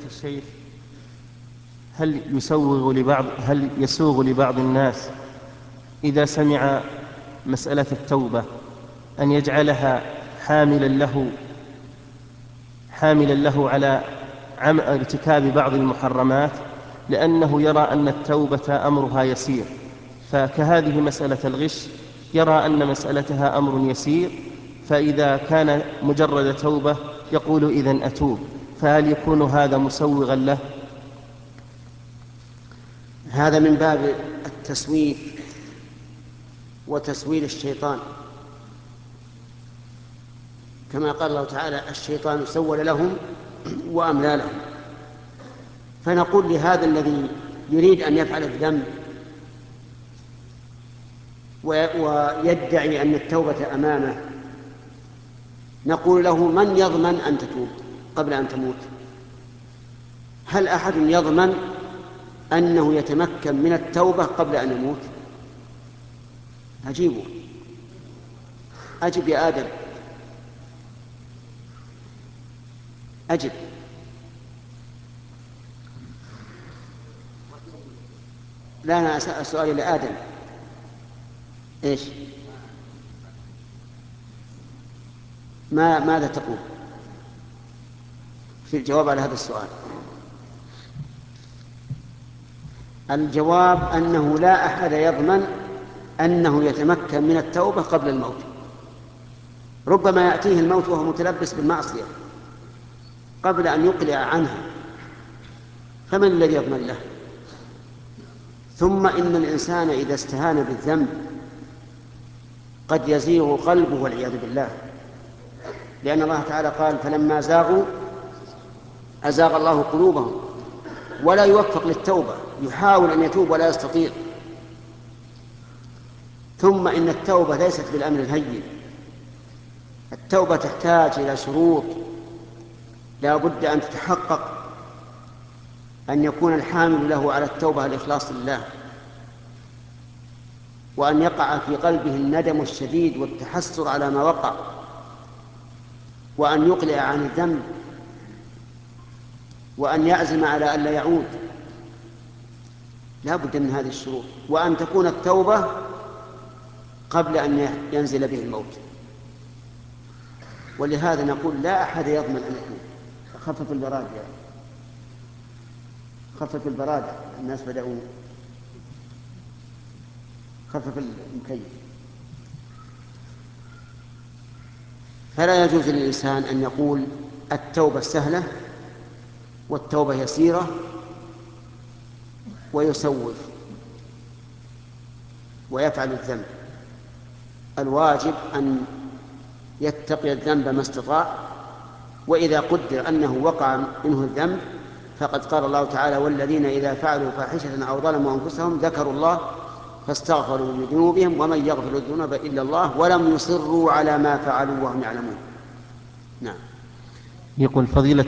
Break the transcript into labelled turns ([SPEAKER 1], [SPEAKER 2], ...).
[SPEAKER 1] الشيخ، هل يسوغ لبعض الناس إذا سمع مسألة التوبة أن يجعلها حاملا له على ارتكاب بعض المحرمات، لأنه يرى أن التوبة أمرها يسير؟ فكهذه مسألة الغش يرى أن مسألتها أمر يسير، فإذا كان مجرد توبة يقول إذن أتوب، فهل يكون هذا مسوغا له؟
[SPEAKER 2] هذا من باب التسويف وتسويل الشيطان، كما قال الله تعالى: الشيطان سول لهم وأملى لهم. فنقول لهذا الذي يريد أن يفعل الذنب ويدعي أن التوبة أمامه، نقول له: من يضمن أن تتوب قبل أن تموت؟ هل أحد يضمن أنه يتمكن من التوبة قبل أن يموت؟ أجب يا آدم، أجب. لا، أنا أسأل سؤالي لآدم. إيش؟ ماذا تقول في الجواب على هذا السؤال؟ الجواب أنه لا أحد يضمن أنه يتمكن من التوبة قبل الموت. ربما يأتيه الموت وهو متلبس بالمعصية قبل أن يقلع عنها، فمن الذي يضمن له؟ ثم إن الإنسان إذا استهان بالذنب قد يزيغ قلبه والعياذ بالله، لأن الله تعالى قال: فلما زاغوا أزاغ الله قلوبهم، ولا يوفق للتوبة، يحاول أن يتوب ولا يستطيع. ثم إن التوبة ليست بالأمر الهين، التوبة تحتاج إلى شروط لا بد أن تتحقق، أن يكون الحامل له على التوبة الإخلاص لله، وأن يقع في قلبه الندم الشديد والتحسر على ما وقع، وأن يقلع عن الذنب، وأن يعزم على أن لا يعود. لا بد من هذه الشروط، وأن تكون التوبة قبل أن ينزل به الموت. ولهذا نقول: لا أحد يضمن أن يتوب. خفف البراد يا خفف البراد، الناس بدأوا. خفف المكيف. فلا يجوز للإنسان أن يقول التوبة سهلة والتوبة يسيرة ويسوف ويفعل الذنب. الواجب أن يتقي الذنب ما استطاع، وإذا قدر أنه وقع منه الذنب فقد قال الله تعالى: والذين إذا فعلوا فاحشة أو ظلموا أنفسهم ذكروا الله فاستغفروا لذنوبهم ومن يغفر الذنوب إلا الله ولم يصروا على ما فعلوا وهم يعلمون. نعم.
[SPEAKER 1] يقول فضيلة